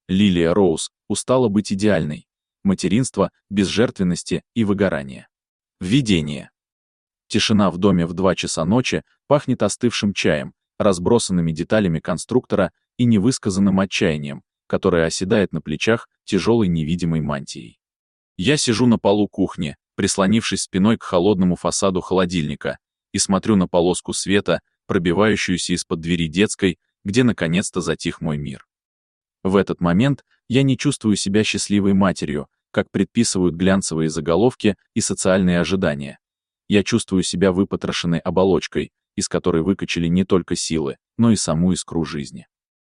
Лилия Роуз устала быть идеальной. Материнство без жертвенности и выгорания. Введение. Тишина в доме в 2 часа ночи пахнет остывшим чаем, разбросанными деталями конструктора и невысказанным отчаянием, которое оседает на плечах тяжелой невидимой мантией. Я сижу на полу кухни, прислонившись спиной к холодному фасаду холодильника, и смотрю на полоску света, пробивающуюся из-под двери детской, где наконец-то затих мой мир. В этот момент я не чувствую себя счастливой матерью, как предписывают глянцевые заголовки и социальные ожидания. Я чувствую себя выпотрошенной оболочкой, из которой выкачали не только силы, но и саму искру жизни.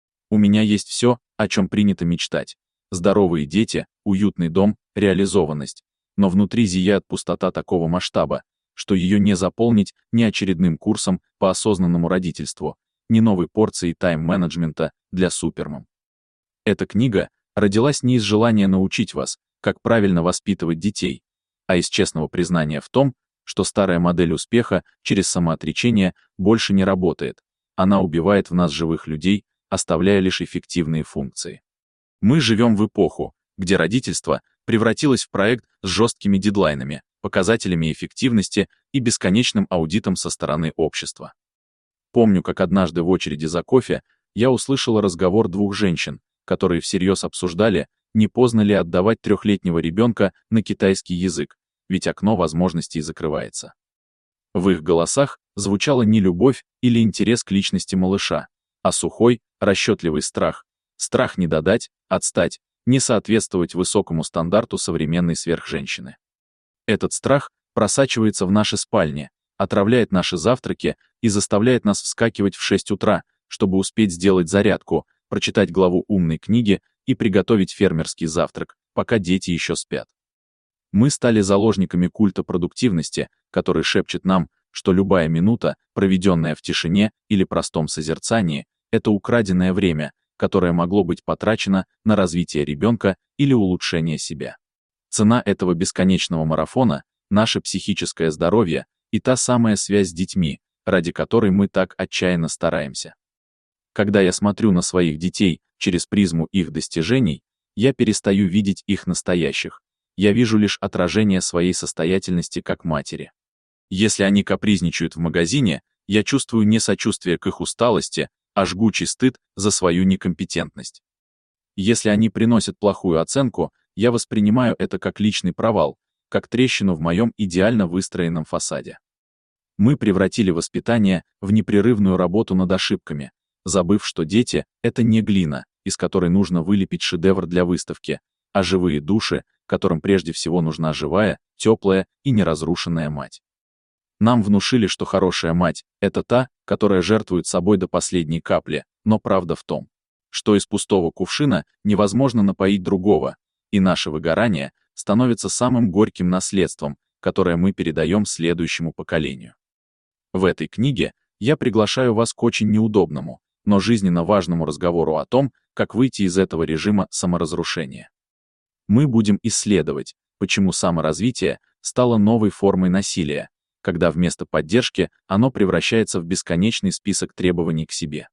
У меня есть все, о чем принято мечтать. Здоровые дети, уютный дом, реализованность. Но внутри зияет пустота такого масштаба, что ее не заполнить ни очередным курсом по осознанному родительству, ни новой порцией тайм-менеджмента для супермам. Эта книга родилась не из желания научить вас, как правильно воспитывать детей, а из честного признания в том, что старая модель успеха через самоотречение больше не работает. Она убивает в нас живых людей, оставляя лишь эффективные функции. Мы живем в эпоху, где родительство превратилось в проект с жесткими дедлайнами, показателями эффективности и бесконечным аудитом со стороны общества. Помню, как однажды в очереди за кофе я услышала разговор 2 женщин, которые всерьез обсуждали, не поздно ли отдавать 3-летнего ребенка на китайский язык, ведь окно возможностей закрывается. В их голосах звучала не любовь или интерес к личности малыша, а сухой, расчетливый страх. Страх не додать, отстать, не соответствовать высокому стандарту современной сверхженщины. Этот страх просачивается в наши спальни, отравляет наши завтраки и заставляет нас вскакивать в 6 утра, чтобы успеть сделать зарядку, прочитать главу умной книги и приготовить фермерский завтрак, пока дети еще спят. Мы стали заложниками культа продуктивности, который шепчет нам, что любая минута, проведенная в тишине или простом созерцании, это украденное время, которое могло быть потрачено на развитие ребенка или улучшение себя. Цена этого бесконечного марафона — наше психическое здоровье и та самая связь с детьми, ради которой мы так отчаянно стараемся. Когда я смотрю на своих детей через призму их достижений, я перестаю видеть их настоящих. Я вижу лишь отражение своей состоятельности как матери. Если они капризничают в магазине, я чувствую не сочувствие к их усталости, а жгучий стыд за свою некомпетентность. Если они приносят плохую оценку, я воспринимаю это как личный провал, как трещину в моем идеально выстроенном фасаде. Мы превратили воспитание в непрерывную работу над ошибками, забыв, что дети — это не глина, из которой нужно вылепить шедевр для выставки, а живые души, которым прежде всего нужна живая, теплая и неразрушенная мать. Нам внушили, что хорошая мать — это та, которая жертвует собой до последней капли, но правда в том, что из пустого кувшина невозможно напоить другого, и наше выгорание становится самым горьким наследством, которое мы передаем следующему поколению. В этой книге я приглашаю вас к очень неудобному, но жизненно важному разговору о том, как выйти из этого режима саморазрушения. Мы будем исследовать, почему саморазвитие стало новой формой насилия, когда вместо поддержки оно превращается в бесконечный список требований к себе.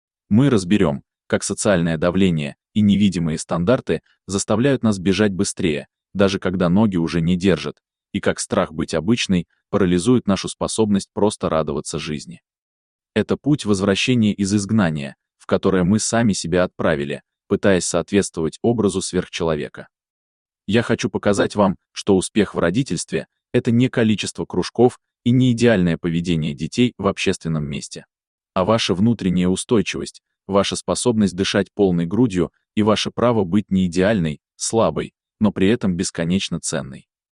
Мы разберем, как социальное давление и невидимые стандарты заставляют нас бежать быстрее, даже когда ноги уже не держат, и как страх быть обычной парализует нашу способность просто радоваться жизни. Это путь возвращения из изгнания, в которое мы сами себя отправили, пытаясь соответствовать образу сверхчеловека. Я хочу показать вам, что успех в родительстве — это не количество кружков и не идеальное поведение детей в общественном месте, а ваша внутренняя устойчивость, ваша способность дышать полной грудью и ваше право быть не идеальной, слабой, но при этом бесконечно ценной.